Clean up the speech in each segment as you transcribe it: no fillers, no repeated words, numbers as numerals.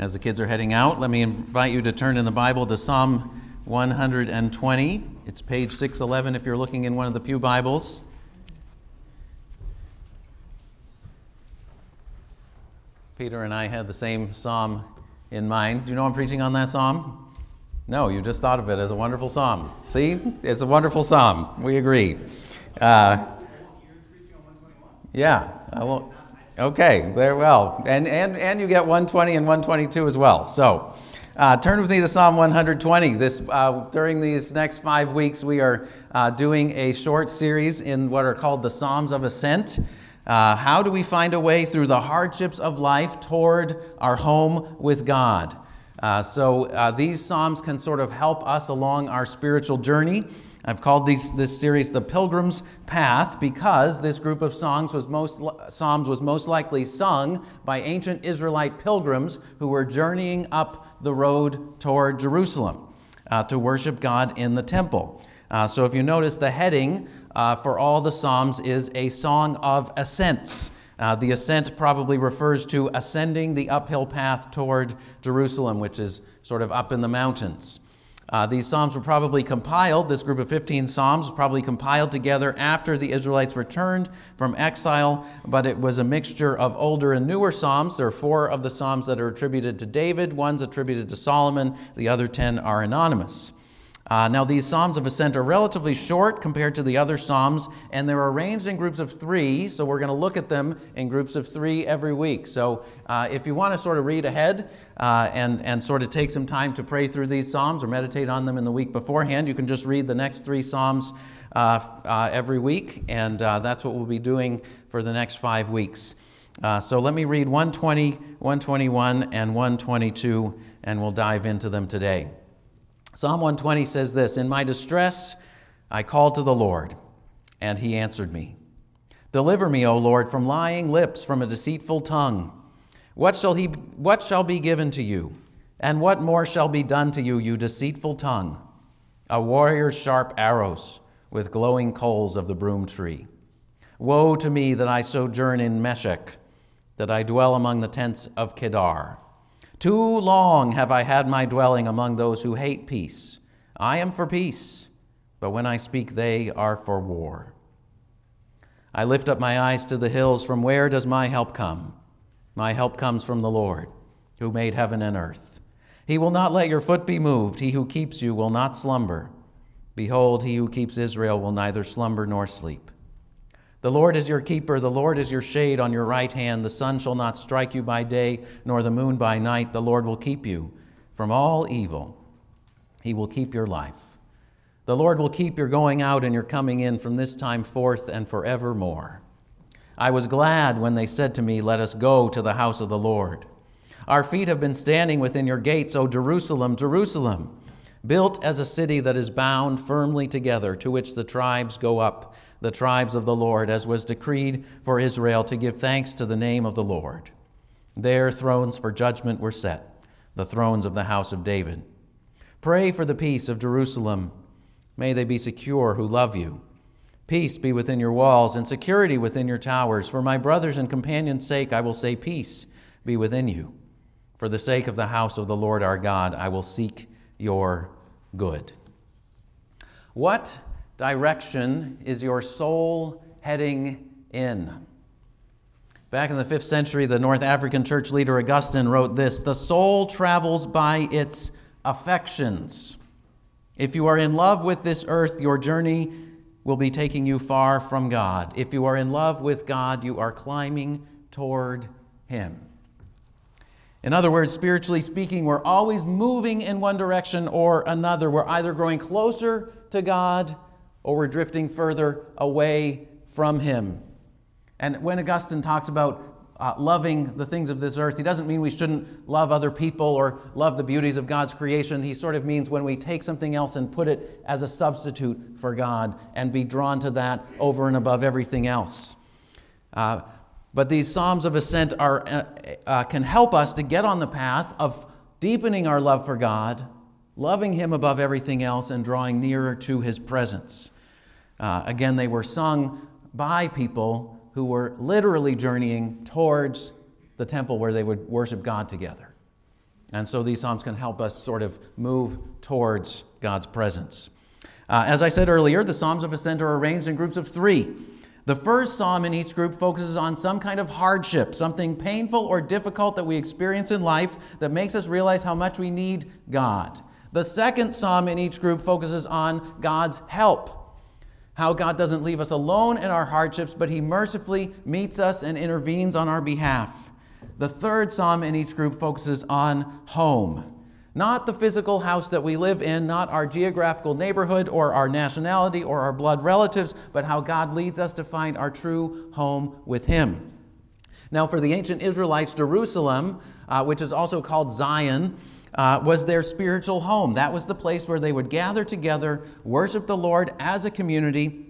As the kids are heading out, let me invite you to turn in the Bible to Psalm 120. It's page 611 if you're looking in one of the pew Bibles. Peter and I had the same psalm in mind. Do you know I'm preaching on that psalm? No, you just thought of it as a wonderful psalm. See? It's a wonderful psalm. We agree. Yeah. Okay, very well. And you get 120 and 122 as well. So turn with me to Psalm 120. During these next 5 weeks, we are doing a short series in what are called the Psalms of Ascent. How do we find a way through the hardships of life toward our home with God? So these Psalms can sort of help us along our spiritual journey. I've called this series The Pilgrim's Path because this group of Psalms was most likely sung by ancient Israelite pilgrims who were journeying up the road toward Jerusalem to worship God in the temple. So if you notice, the heading for all the Psalms is a song of ascents. The ascent probably refers to ascending the uphill path toward Jerusalem, which is sort of up in the mountains. These Psalms were probably compiled, this group of 15 Psalms was probably compiled together after the Israelites returned from exile, but it was a mixture of older and newer Psalms. There are 4 of the Psalms that are attributed to David, one's attributed to Solomon, the other 10 are anonymous. Now, these Psalms of Ascent are relatively short compared to the other Psalms, and they're arranged in groups of 3, so we're going to look at them in groups of 3 every week. So if you want to sort of read ahead and sort of take some time to pray through these Psalms or meditate on them in the week beforehand, you can just read the next 3 Psalms every week, and that's what we'll be doing for the next 5 weeks. So let me read 120, 121, and 122, and we'll dive into them today. Psalm 120 says this, "In my distress I called to the Lord, and he answered me. Deliver me, O Lord, from lying lips, from a deceitful tongue. What shall be given to you? And what more shall be done to you, you deceitful tongue? A warrior's sharp arrows with glowing coals of the broom tree. Woe to me that I sojourn in Meshech, that I dwell among the tents of Kedar. Too long have I had my dwelling among those who hate peace. I am for peace, but when I speak, they are for war. I lift up my eyes to the hills. From where does my help come? My help comes from the Lord, who made heaven and earth. He will not let your foot be moved. He who keeps you will not slumber. Behold, he who keeps Israel will neither slumber nor sleep. The Lord is your keeper, the Lord is your shade on your right hand. The sun shall not strike you by day, nor the moon by night. The Lord will keep you from all evil. He will keep your life. The Lord will keep your going out and your coming in from this time forth and forevermore. I was glad when they said to me, let us go to the house of the Lord. Our feet have been standing within your gates, O Jerusalem, Jerusalem, built as a city that is bound firmly together, to which the tribes go up, the tribes of the Lord, as was decreed for Israel, to give thanks to the name of the Lord. There thrones for judgment were set, the thrones of the house of David. Pray for the peace of Jerusalem. May they be secure who love you. Peace be within your walls and security within your towers. For my brothers and companions' sake, I will say peace be within you. For the sake of the house of the Lord our God, I will seek your good." What direction is your soul heading in? Back in the 5th century, the North African church leader Augustine wrote this, "The soul travels by its affections. If you are in love with this earth, your journey will be taking you far from God. If you are in love with God, you are climbing toward him." In other words, spiritually speaking, we're always moving in one direction or another. We're either growing closer to God or we're drifting further away from him. And when Augustine talks about loving the things of this earth, he doesn't mean we shouldn't love other people or love the beauties of God's creation. He sort of means when we take something else and put it as a substitute for God and be drawn to that over and above everything else. But these Psalms of Ascent can help us to get on the path of deepening our love for God, loving him above everything else, and drawing nearer to his presence. Again, they were sung by people who were literally journeying towards the temple where they would worship God together. And so these psalms can help us sort of move towards God's presence. As I said earlier, the Psalms of Ascent are arranged in groups of 3. The first psalm in each group focuses on some kind of hardship, something painful or difficult that we experience in life that makes us realize how much we need God. The second psalm in each group focuses on God's help, how God doesn't leave us alone in our hardships, but He mercifully meets us and intervenes on our behalf. The third psalm in each group focuses on home. Not the physical house that we live in, not our geographical neighborhood or our nationality or our blood relatives, but how God leads us to find our true home with Him. Now, for the ancient Israelites, Jerusalem, which is also called Zion, was their spiritual home. That was the place where they would gather together, worship the Lord as a community.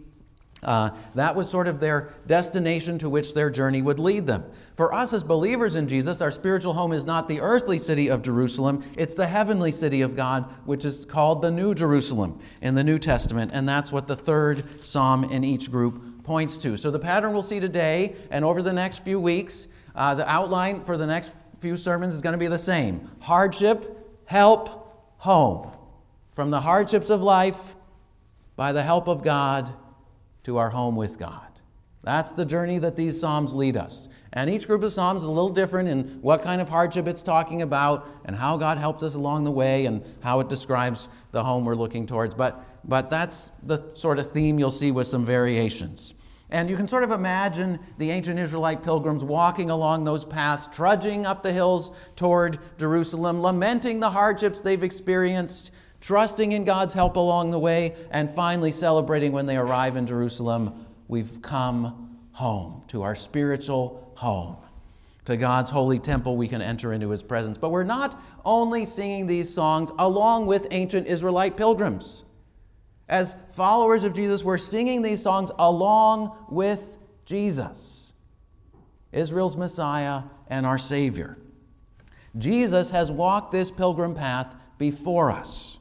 That was sort of their destination to which their journey would lead them. For us as believers in Jesus, our spiritual home is not the earthly city of Jerusalem, it's the heavenly city of God, which is called the New Jerusalem in the New Testament, and that's what the third psalm in each group points to. So the pattern we'll see today and over the next few weeks, the outline for the next few sermons is going to be the same. Hardship, help, home. From the hardships of life, by the help of God, to our home with God. That's the journey that these psalms lead us. And each group of psalms is a little different in what kind of hardship it's talking about and how God helps us along the way and how it describes the home we're looking towards. But that's the sort of theme you'll see with some variations. And you can sort of imagine the ancient Israelite pilgrims walking along those paths, trudging up the hills toward Jerusalem, lamenting the hardships they've experienced, trusting in God's help along the way, and finally celebrating when they arrive in Jerusalem, we've come home, to our spiritual home, to God's holy temple we can enter into His presence. But we're not only singing these songs along with ancient Israelite pilgrims. As followers of Jesus, we're singing these songs along with Jesus, Israel's Messiah and our Savior. Jesus has walked this pilgrim path before us.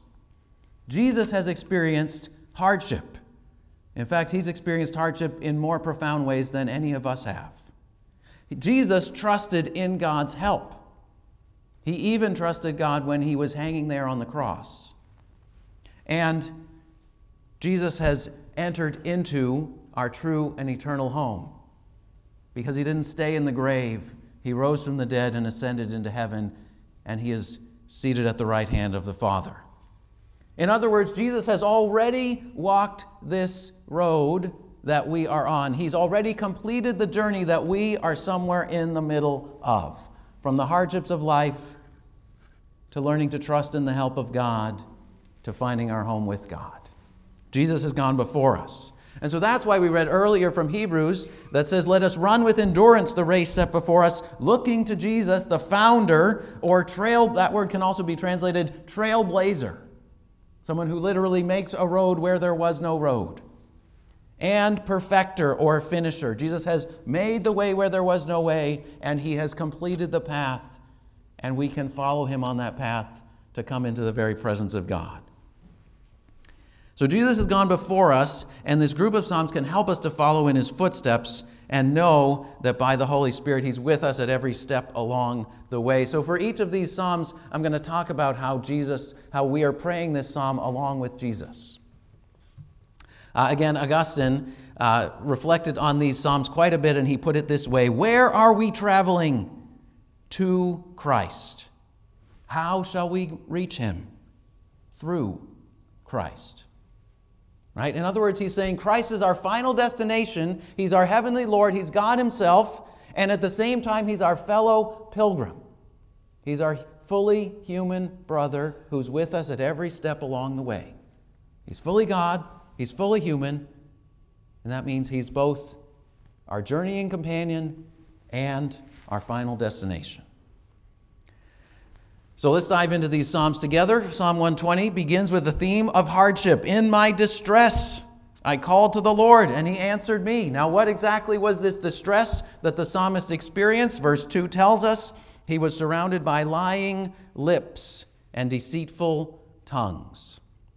Jesus has experienced hardship. In fact, He's experienced hardship in more profound ways than any of us have. Jesus trusted in God's help. He even trusted God when He was hanging there on the cross. And Jesus has entered into our true and eternal home because He didn't stay in the grave. He rose from the dead and ascended into heaven, and He is seated at the right hand of the Father. In other words, Jesus has already walked this road that we are on. He's already completed the journey that we are somewhere in the middle of. From the hardships of life to learning to trust in the help of God to finding our home with God. Jesus has gone before us. And so that's why we read earlier from Hebrews that says, let us run with endurance the race set before us, looking to Jesus, the founder, or trail, that word can also be translated trailblazer. Someone who literally makes a road where there was no road. And perfecter or finisher. Jesus has made the way where there was no way, and He has completed the path, and we can follow Him on that path to come into the very presence of God. So Jesus has gone before us, and this group of psalms can help us to follow in His footsteps and know that by the Holy Spirit He's with us at every step along the way. So for each of these psalms, I'm going to talk about how we are praying this psalm along with Jesus. Again, Augustine reflected on these psalms quite a bit, and he put it this way: where are we traveling? To Christ. How shall we reach Him? Through Christ. Right? In other words, he's saying Christ is our final destination. He's our heavenly Lord. He's God Himself. And at the same time, He's our fellow pilgrim. He's our fully human brother who's with us at every step along the way. He's fully God. He's fully human. And that means He's both our journeying companion and our final destination. So let's dive into these psalms together. Psalm 120 begins with the theme of hardship. In my distress, I called to the Lord, and He answered me. Now, what exactly was this distress that the psalmist experienced? Verse 2 tells us he was surrounded by lying lips and deceitful tongues.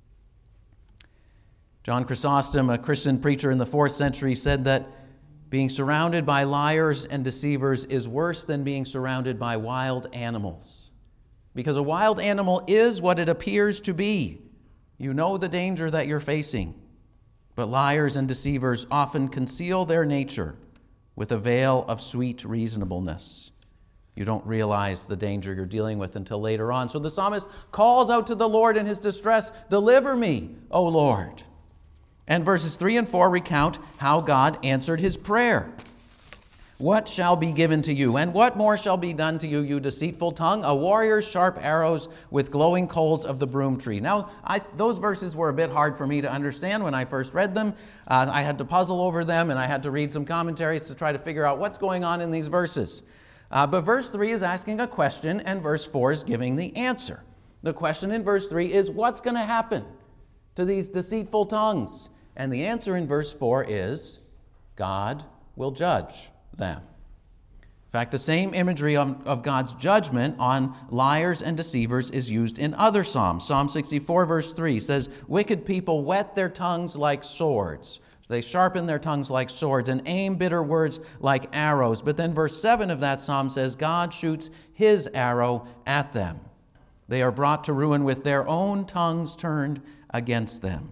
John Chrysostom, a Christian preacher in the 4th century, said that being surrounded by liars and deceivers is worse than being surrounded by wild animals. because a wild animal is what it appears to be. You know the danger that you're facing. But liars and deceivers often conceal their nature with a veil of sweet reasonableness. You don't realize the danger you're dealing with until later on. So the psalmist calls out to the Lord in his distress, "Deliver me, O Lord." And verses 3 and 4 recount how God answered his prayer. "What shall be given to you, and what more shall be done to you, you deceitful tongue? A warrior's sharp arrows with glowing coals of the broom tree." Now, those verses were a bit hard for me to understand when I first read them. I had to puzzle over them, and I had to read some commentaries to try to figure out what's going on in these verses. But verse 3 is asking a question, and verse 4 is giving the answer. The question in verse 3 is, what's going to happen to these deceitful tongues? And the answer in verse 4 is, God will judge them. In fact, the same imagery of God's judgment on liars and deceivers is used in other Psalms. Psalm 64 verse 3 says, "Wicked people whet their tongues like swords." They sharpen their tongues like swords and aim bitter words like arrows. But then verse 7 of that psalm says, God shoots his arrow at them. They are brought to ruin with their own tongues turned against them.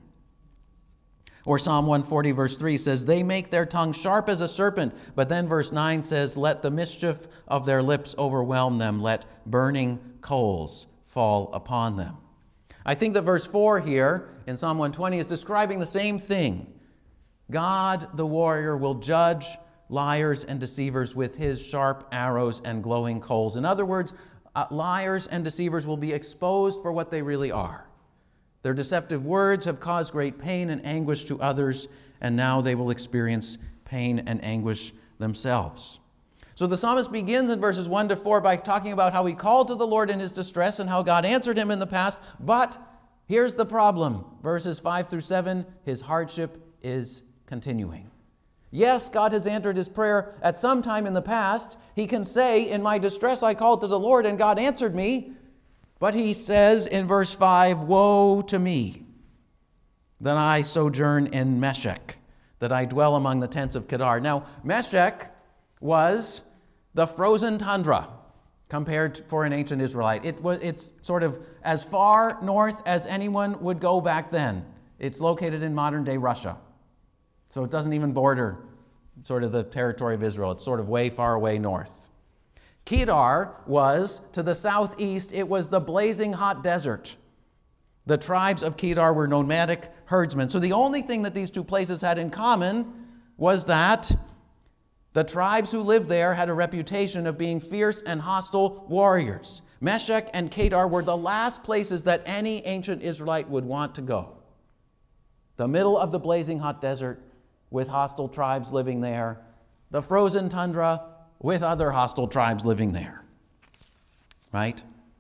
Or Psalm 140 verse 3 says, "They make their tongue sharp as a serpent." But then verse 9 says, "Let the mischief of their lips overwhelm them. Let burning coals fall upon them." I think that verse 4 here in Psalm 120 is describing the same thing. God, the warrior, will judge liars and deceivers with his sharp arrows and glowing coals. In other words, liars and deceivers will be exposed for what they really are. Their deceptive words have caused great pain and anguish to others, and now they will experience pain and anguish themselves. So the psalmist begins in verses 1 to 4 by talking about how he called to the Lord in his distress and how God answered him in the past. But here's the problem. Verses 5 through 7, his hardship is continuing. Yes, God has answered his prayer at some time in the past. He can say, "In my distress I called to the Lord, and God answered me." But he says in verse 5, "Woe to me, that I sojourn in Meshech, that I dwell among the tents of Kedar." Now, Meshech was the frozen tundra compared for an ancient Israelite. It's sort of as far north as anyone would go back then. It's located in modern-day Russia. So it doesn't even border sort of the territory of Israel. It's sort of way far away north. Kedar was to the southeast. It was the blazing hot desert. The tribes of Kedar were nomadic herdsmen. So the only thing that these two places had in common was that the tribes who lived there had a reputation of being fierce and hostile warriors. Meshech and Kedar were the last places that any ancient Israelite would want to go. The middle of the blazing hot desert with hostile tribes living there. The frozen tundra with other hostile tribes living there. Right?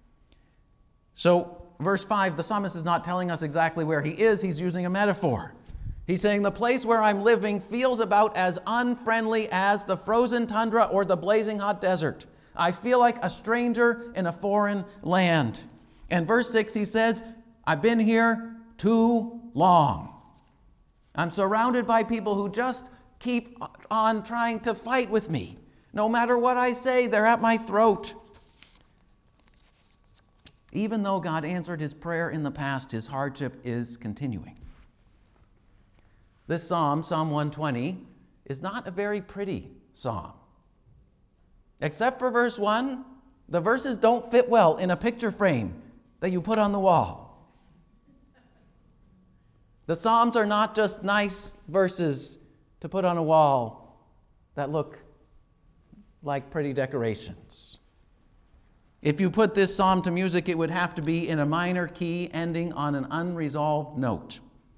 So, verse 5, the psalmist is not telling us exactly where he is. He's using a metaphor. He's saying the place where I'm living feels about as unfriendly as the frozen tundra or the blazing hot desert. I feel like a stranger in a foreign land. And verse 6, he says, I've been here too long. I'm surrounded by people who just keep on trying to fight with me. No matter what I say, they're at my throat. Even though God answered his prayer in the past, his hardship is continuing. This psalm, Psalm 120, is not a very pretty psalm. Except for verse 1, the verses don't fit well in a picture frame that you put on the wall. The Psalms are not just nice verses to put on a wall that look like pretty decorations. If you put this psalm to music, it would have to be in a minor key ending on an unresolved note.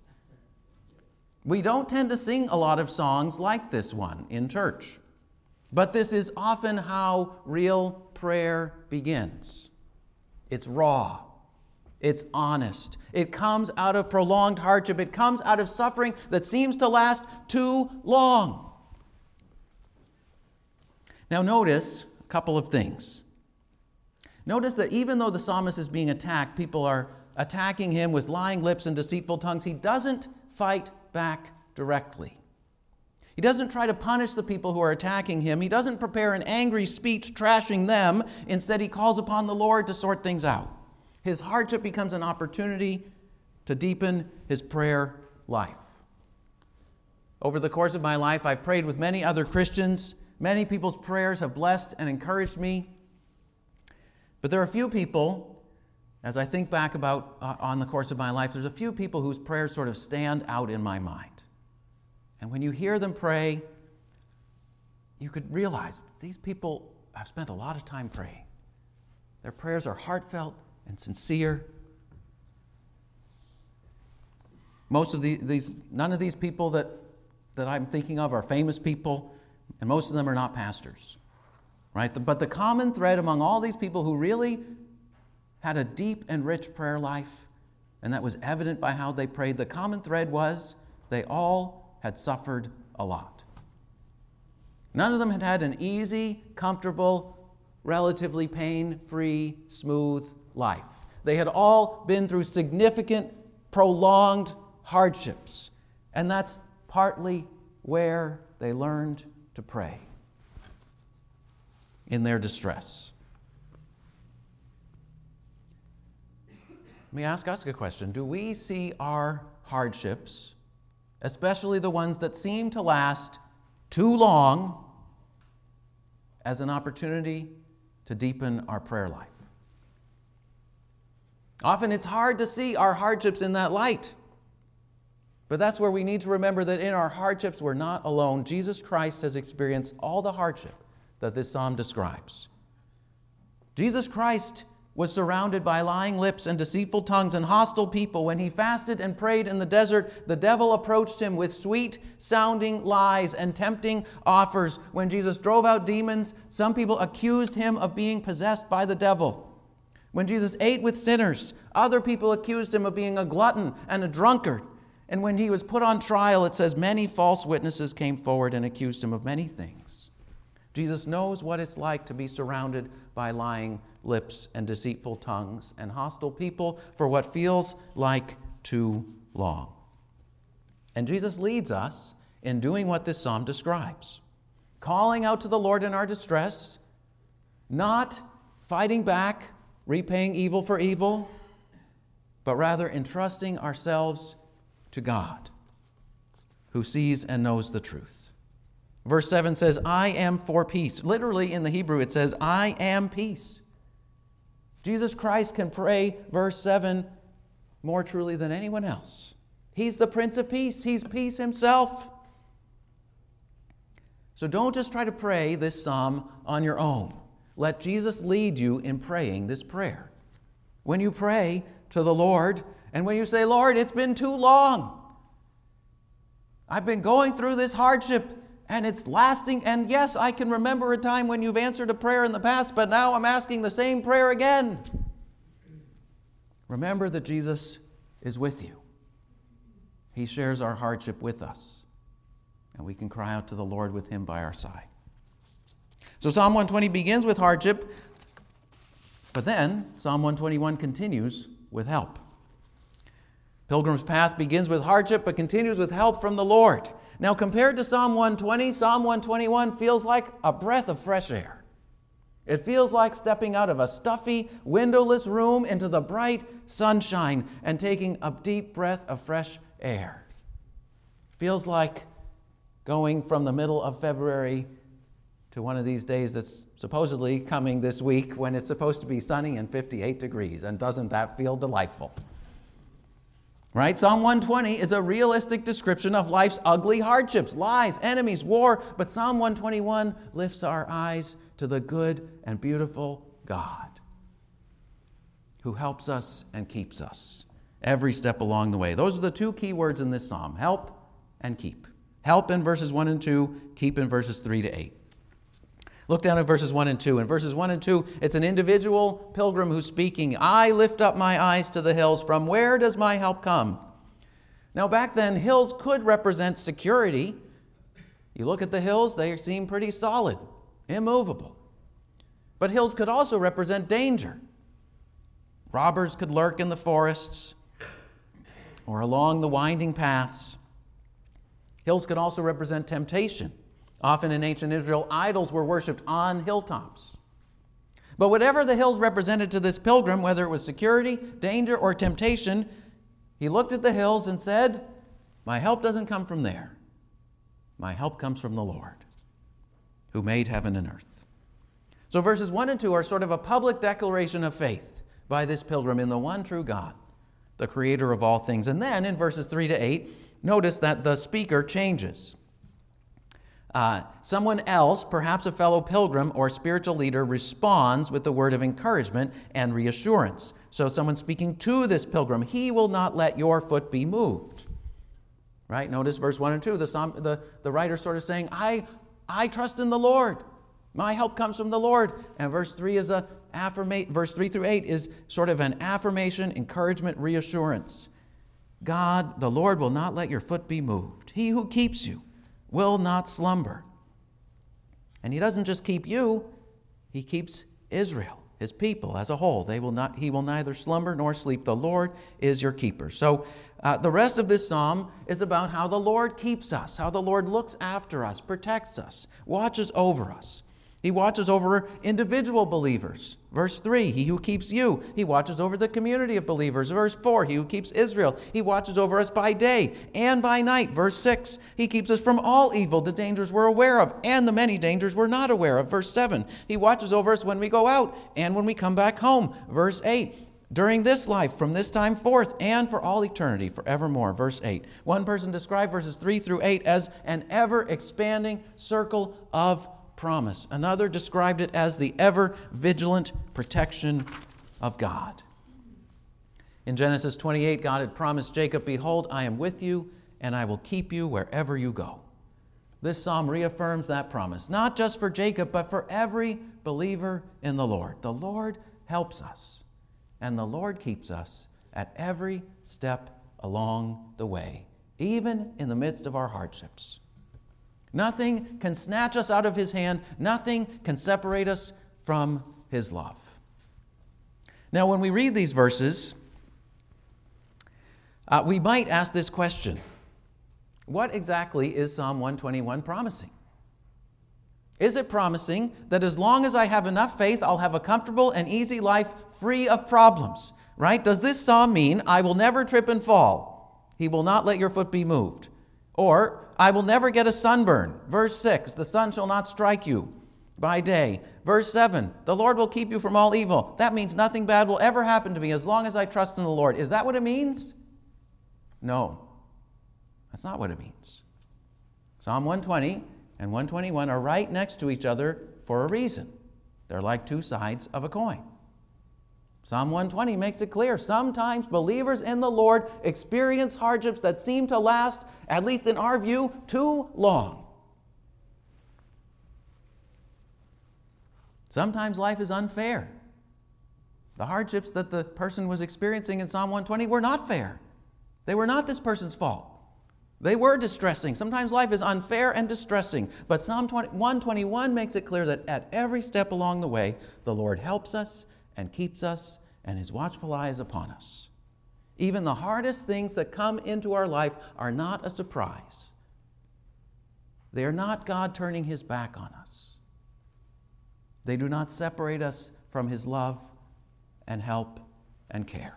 We don't tend to sing a lot of songs like this one in church, but this is often how real prayer begins. It's raw. It's honest. It comes out of prolonged hardship. It comes out of suffering that seems to last too long. Now notice a couple of things. Notice that even though the psalmist is being attacked, people are attacking him with lying lips and deceitful tongues, he doesn't fight back directly. He doesn't try to punish the people who are attacking him. He doesn't prepare an angry speech trashing them. Instead, he calls upon the Lord to sort things out. His hardship becomes an opportunity to deepen his prayer life. Over the course of my life, I've prayed with many other Christians. Many people's prayers have blessed and encouraged me. But there are a few people, as I think back about on the course of my life, there's a few people whose prayers sort of stand out in my mind. And when you hear them pray, you could realize these people have spent a lot of time praying. Their prayers are heartfelt and sincere. None of these people that I'm thinking of are famous people, and most of them are not pastors, right? But the common thread among all these people who really had a deep and rich prayer life, and that was evident by how they prayed, the common thread was they all had suffered a lot. None of them had had an easy, comfortable, relatively pain-free, smooth life. They had all been through significant, prolonged hardships, and that's partly where they learned to pray, in their distress. Let me ask us a question. Do we see our hardships, especially the ones that seem to last too long, as an opportunity to deepen our prayer life? Often it's hard to see our hardships in that light. But that's where we need to remember that in our hardships, we're not alone. Jesus Christ has experienced all the hardship that this psalm describes. Jesus Christ was surrounded by lying lips and deceitful tongues and hostile people. When he fasted and prayed in the desert, the devil approached him with sweet-sounding lies and tempting offers. When Jesus drove out demons, some people accused him of being possessed by the devil. When Jesus ate with sinners, other people accused him of being a glutton and a drunkard. And when he was put on trial, it says many false witnesses came forward and accused him of many things. Jesus knows what it's like to be surrounded by lying lips and deceitful tongues and hostile people for what feels like too long. And Jesus leads us in doing what this psalm describes, calling out to the Lord in our distress, not fighting back, repaying evil for evil, but rather entrusting ourselves to God, who sees and knows the truth. Verse 7 says, I am for peace. Literally in the Hebrew it says, I am peace. Jesus Christ can pray, verse 7, more truly than anyone else. He's the Prince of Peace. He's peace himself. So don't just try to pray this psalm on your own. Let Jesus lead you in praying this prayer. When you pray to the Lord, and when you say, Lord, it's been too long. I've been going through this hardship, and it's lasting. And yes, I can remember a time when you've answered a prayer in the past, but now I'm asking the same prayer again. Remember that Jesus is with you. He shares our hardship with us, and we can cry out to the Lord with him by our side. So Psalm 120 begins with hardship, but then Psalm 121 continues with help. Pilgrim's Path begins with hardship, but continues with help from the Lord. Now, compared to Psalm 120, Psalm 121 feels like a breath of fresh air. It feels like stepping out of a stuffy, windowless room into the bright sunshine and taking a deep breath of fresh air. It feels like going from the middle of February to one of these days that's supposedly coming this week when it's supposed to be sunny and 58 degrees. And doesn't that feel delightful? Right? Psalm 120 is a realistic description of life's ugly hardships, lies, enemies, war. But Psalm 121 lifts our eyes to the good and beautiful God who helps us and keeps us every step along the way. Those are the two key words in this psalm, help and keep. Help in verses 1 and 2, keep in verses 3 to 8. Look down at verses 1 and 2. In verses 1 and 2, it's an individual pilgrim who's speaking. I lift up my eyes to the hills. From where does my help come? Now, back then, hills could represent security. You look at the hills, they seem pretty solid, immovable. But hills could also represent danger. Robbers could lurk in the forests or along the winding paths. Hills could also represent temptation. Often in ancient Israel, idols were worshipped on hilltops. But whatever the hills represented to this pilgrim, whether it was security, danger, or temptation, he looked at the hills and said, "My help doesn't come from there. My help comes from the Lord, who made heaven and earth." So verses 1 and 2 are sort of a public declaration of faith by this pilgrim in the one true God, the creator of all things. And then in verses 3 to 8, notice that the speaker changes. Someone else, perhaps a fellow pilgrim or spiritual leader, responds with the word of encouragement and reassurance. So someone speaking to this pilgrim, "He will not let your foot be moved." Right? Notice verse 1 and 2. The writer sort of saying, I trust in the Lord. My help comes from the Lord. And verse 3 through 8 is sort of an affirmation, encouragement, reassurance. God, the Lord, will not let your foot be moved. He who keeps you will not slumber. And he doesn't just keep you, he keeps Israel, his people as a whole. He will neither slumber nor sleep. The Lord is your keeper. So the rest of this psalm is about how the Lord keeps us, how the Lord looks after us, protects us, watches over us. He watches over individual believers. Verse 3, he who keeps you. He watches over the community of believers. Verse 4, he who keeps Israel. He watches over us by day and by night. Verse 6, he keeps us from all evil, the dangers we're aware of, and the many dangers we're not aware of. Verse 7, he watches over us when we go out and when we come back home. Verse 8, during this life, from this time forth, and for all eternity, forevermore. Verse 8. One person described verses 3 through 8 as an ever-expanding circle of promise. Another described it as the ever-vigilant protection of God. In Genesis 28, God had promised Jacob, "Behold, I am with you, and I will keep you wherever you go." This psalm reaffirms that promise, not just for Jacob, but for every believer in the Lord. The Lord helps us, and the Lord keeps us at every step along the way, even in the midst of our hardships. Nothing can snatch us out of his hand. Nothing can separate us from his love. Now, when we read these verses, we might ask this question: what exactly is Psalm 121 promising? Is it promising that as long as I have enough faith, I'll have a comfortable and easy life free of problems? Right? Does this psalm mean I will never trip and fall? He will not let your foot be moved. Or, I will never get a sunburn. Verse 6, the sun shall not strike you by day. Verse 7, the Lord will keep you from all evil. That means nothing bad will ever happen to me as long as I trust in the Lord. Is that what it means? No, that's not what it means. Psalm 120 and 121 are right next to each other for a reason. They're like two sides of a coin. Psalm 120 makes it clear. Sometimes believers in the Lord experience hardships that seem to last, at least in our view, too long. Sometimes life is unfair. The hardships that the person was experiencing in Psalm 120 were not fair. They were not this person's fault. They were distressing. Sometimes life is unfair and distressing. But Psalm 121 makes it clear that at every step along the way, the Lord helps us and keeps us, and his watchful eye is upon us. Even the hardest things that come into our life are not a surprise. They are not God turning his back on us. They do not separate us from his love and help and care.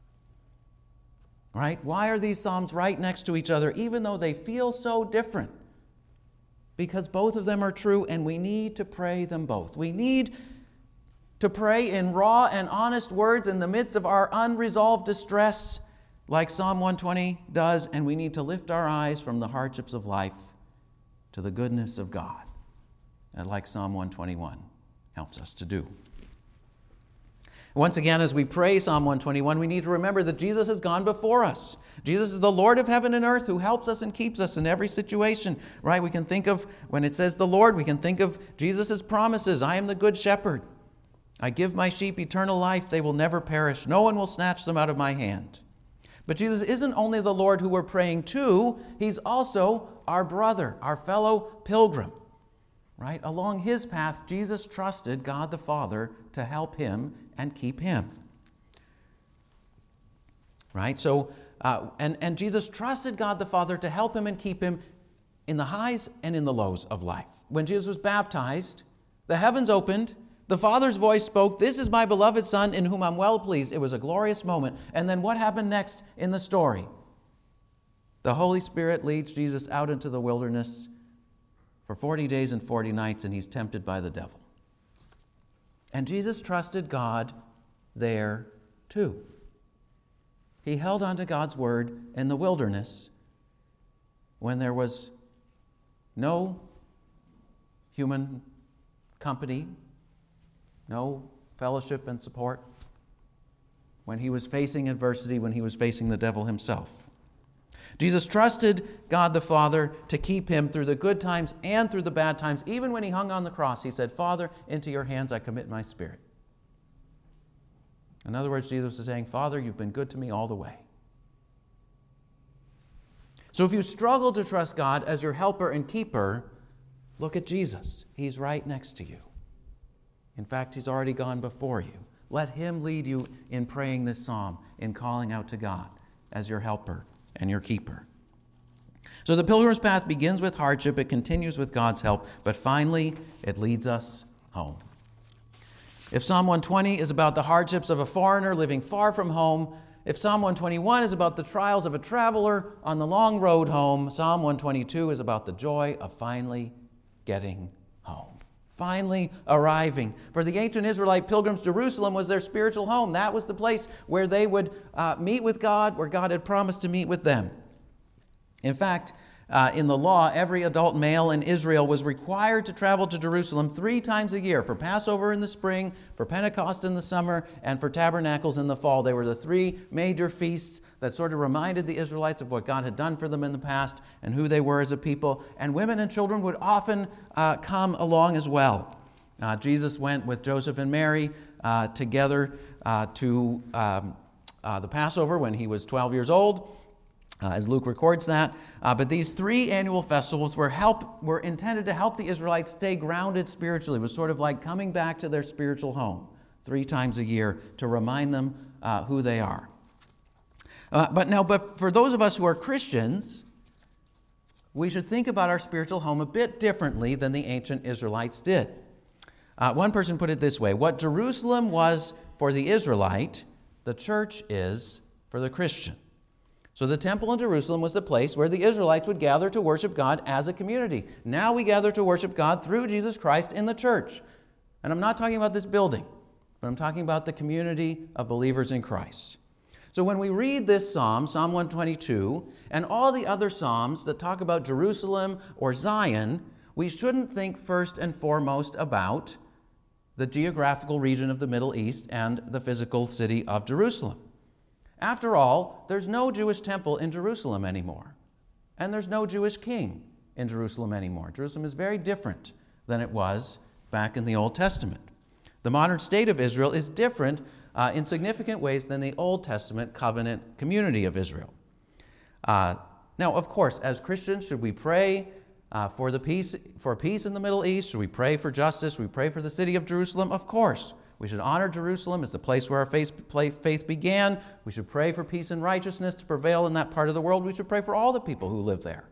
Right? Why are these psalms right next to each other, even though they feel so different? Because both of them are true, and we need to pray them both. We need to pray in raw and honest words in the midst of our unresolved distress, like Psalm 120 does, and we need to lift our eyes from the hardships of life to the goodness of God, and like Psalm 121 helps us to do. Once again, as we pray Psalm 121, we need to remember that Jesus has gone before us. Jesus is the Lord of heaven and earth who helps us and keeps us in every situation, right? We can think of, when it says the Lord, we can think of Jesus' promises. I am the good shepherd. I give my sheep eternal life. They will never perish. No one will snatch them out of my hand. But Jesus isn't only the Lord who we're praying to, he's also our brother, our fellow pilgrim. Right? Along his path, Jesus trusted God the Father to help him and keep him. Right? So, and Jesus trusted God the Father to help him and keep him in the highs and in the lows of life. When Jesus was baptized, the heavens opened, the Father's voice spoke, "This is my beloved Son in whom I'm well pleased." It was a glorious moment. And then what happened next in the story? The Holy Spirit leads Jesus out into the wilderness for 40 days and 40 nights, and he's tempted by the devil. And Jesus trusted God there too. He held on to God's word in the wilderness when there was no human company, no fellowship and support, when he was facing adversity, when he was facing the devil himself. Jesus trusted God the Father to keep him through the good times and through the bad times. Even when he hung on the cross, he said, "Father, into your hands I commit my spirit." In other words, Jesus is saying, "Father, you've been good to me all the way." So if you struggle to trust God as your helper and keeper, look at Jesus. He's right next to you. In fact, he's already gone before you. Let him lead you in praying this psalm, in calling out to God as your helper and your keeper. So the pilgrim's path begins with hardship, it continues with God's help, but finally it leads us home. If Psalm 120 is about the hardships of a foreigner living far from home, if Psalm 121 is about the trials of a traveler on the long road home, Psalm 122 is about the joy of finally getting home. Finally arriving. For the ancient Israelite pilgrims, Jerusalem was their spiritual home. That was the place where they would meet with God, where God had promised to meet with them. In fact, in the law, every adult male in Israel was required to travel to Jerusalem 3 times a year, for Passover in the spring, for Pentecost in the summer, and for Tabernacles in the fall. They were the 3 major feasts that sort of reminded the Israelites of what God had done for them in the past and who they were as a people. And women and children would often come along as well. Jesus went with Joseph and Mary together to the Passover when he was 12 years old. As Luke records that. But these 3 annual festivals were intended to help the Israelites stay grounded spiritually. It was sort of like coming back to their spiritual home 3 times a year to remind them who they are. But for those of us who are Christians, we should think about our spiritual home a bit differently than the ancient Israelites did. One person put it this way: what Jerusalem was for the Israelite, the church is for the Christian. So the temple in Jerusalem was the place where the Israelites would gather to worship God as a community. Now we gather to worship God through Jesus Christ in the church. And I'm not talking about this building, but I'm talking about the community of believers in Christ. So when we read this psalm, Psalm 122, and all the other psalms that talk about Jerusalem or Zion, we shouldn't think first and foremost about the geographical region of the Middle East and the physical city of Jerusalem. After all, there's no Jewish temple in Jerusalem anymore. And there's no Jewish king in Jerusalem anymore. Jerusalem is very different than it was back in the Old Testament. The modern state of Israel is different in significant ways than the Old Testament covenant community of Israel. Now, of course, as Christians, should we pray for peace in the Middle East? Should we pray for justice? Should we pray for the city of Jerusalem? Of course. We should honor Jerusalem as the place where our faith began. We should pray for peace and righteousness to prevail in that part of the world. We should pray for all the people who live there.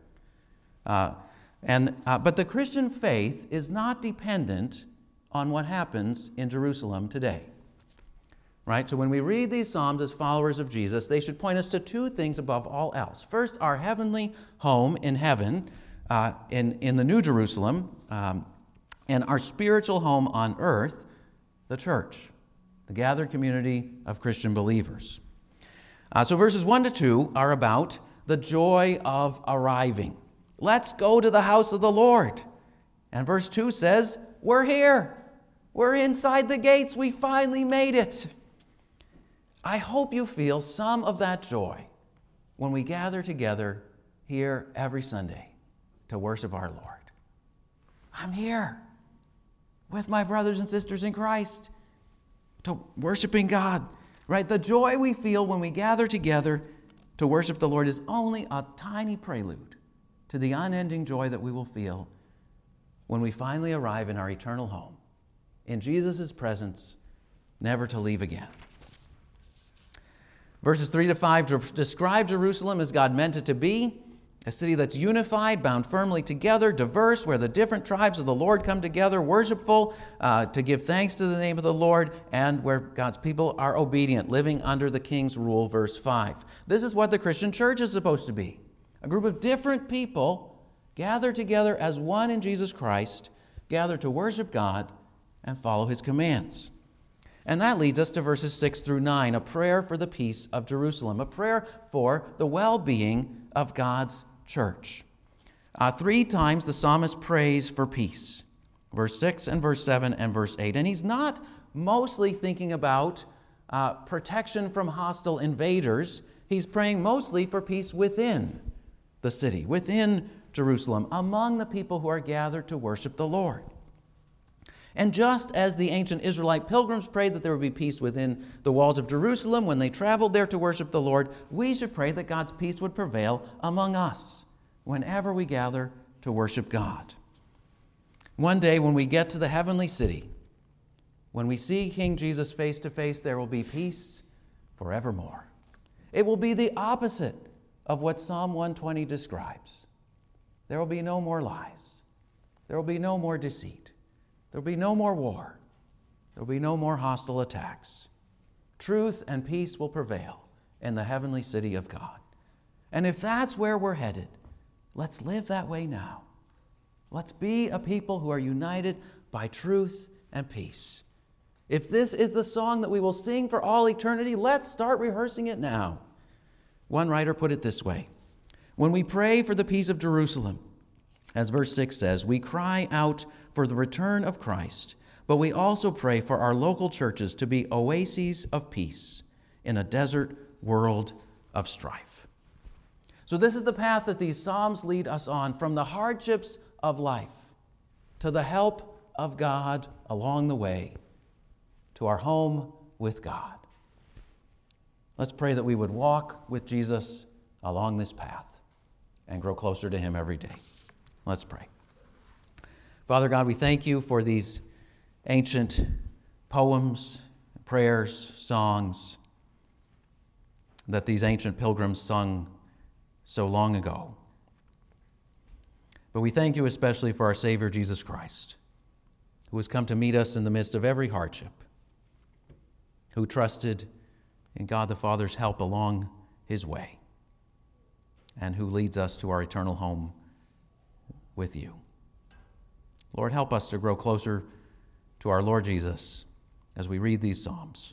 But the Christian faith is not dependent on what happens in Jerusalem today. Right? So when we read these Psalms as followers of Jesus, they should point us to 2 things above all else. First, our heavenly home in heaven, in the New Jerusalem, and our spiritual home on earth, the church, the gathered community of Christian believers. So verses 1 to 2 are about the joy of arriving. Let's go to the house of the Lord. And verse 2 says, we're here. We're inside the gates. We finally made it. I hope you feel some of that joy when we gather together here every Sunday to worship our Lord. I'm here with my brothers and sisters in Christ, to worshiping God, right? The joy we feel when we gather together to worship the Lord is only a tiny prelude to the unending joy that we will feel when we finally arrive in our eternal home, in Jesus' presence, never to leave again. Verses 3 to 5 describe Jerusalem as God meant it to be, A city that's unified, bound firmly together, diverse, where the different tribes of the Lord come together, worshipful, to give thanks to the name of the Lord, and where God's people are obedient, living under the King's rule, verse 5. This is what the Christian church is supposed to be. A group of different people gathered together as one in Jesus Christ, gathered to worship God and follow His commands. And that leads us to verses 6 through 9, a prayer for the peace of Jerusalem, a prayer for the well-being of God's church. 3 times the psalmist prays for peace. Verse 6 and verse 7 and verse 8. And he's not mostly thinking about protection from hostile invaders. He's praying mostly for peace within the city, within Jerusalem, among the people who are gathered to worship the Lord. And just as the ancient Israelite pilgrims prayed that there would be peace within the walls of Jerusalem when they traveled there to worship the Lord, we should pray that God's peace would prevail among us whenever we gather to worship God. One day when we get to the heavenly city, when we see King Jesus face to face, there will be peace forevermore. It will be the opposite of what Psalm 120 describes. There will be no more lies. There will be no more deceit. There will be no more war. There will be no more hostile attacks. Truth and peace will prevail in the heavenly city of God. And if that's where we're headed, let's live that way now. Let's be a people who are united by truth and peace. If this is the song that we will sing for all eternity, let's start rehearsing it now. One writer put it this way: when we pray for the peace of Jerusalem, as verse 6 says, we cry out for the return of Christ, but we also pray for our local churches to be oases of peace in a desert world of strife. So this is the path that these Psalms lead us on, from the hardships of life to the help of God along the way to our home with God. Let's pray that we would walk with Jesus along this path and grow closer to Him every day. Let's pray. Father God, we thank You for these ancient poems, prayers, songs that these ancient pilgrims sung so long ago. But we thank You especially for our Savior Jesus Christ, who has come to meet us in the midst of every hardship, who trusted in God the Father's help along His way, and who leads us to our eternal home with You. Lord, help us to grow closer to our Lord Jesus as we read these Psalms.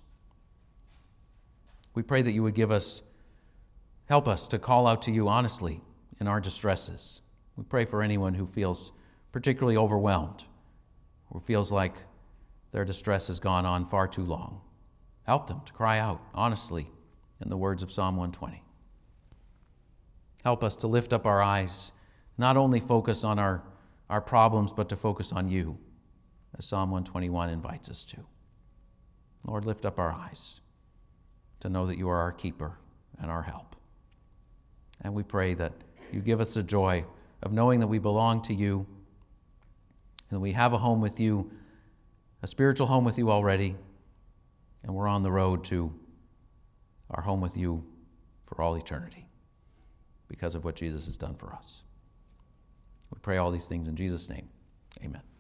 We pray that You would help us to call out to You honestly in our distresses. We pray for anyone who feels particularly overwhelmed or feels like their distress has gone on far too long. Help them to cry out honestly in the words of Psalm 120. Help us to lift up our eyes, not only focus on our problems, but to focus on You, as Psalm 121 invites us to. Lord, lift up our eyes to know that You are our keeper and our help. And we pray that You give us the joy of knowing that we belong to You and that we have a home with You, a spiritual home with You already, and we're on the road to our home with You for all eternity because of what Jesus has done for us. We pray all these things in Jesus' name. Amen.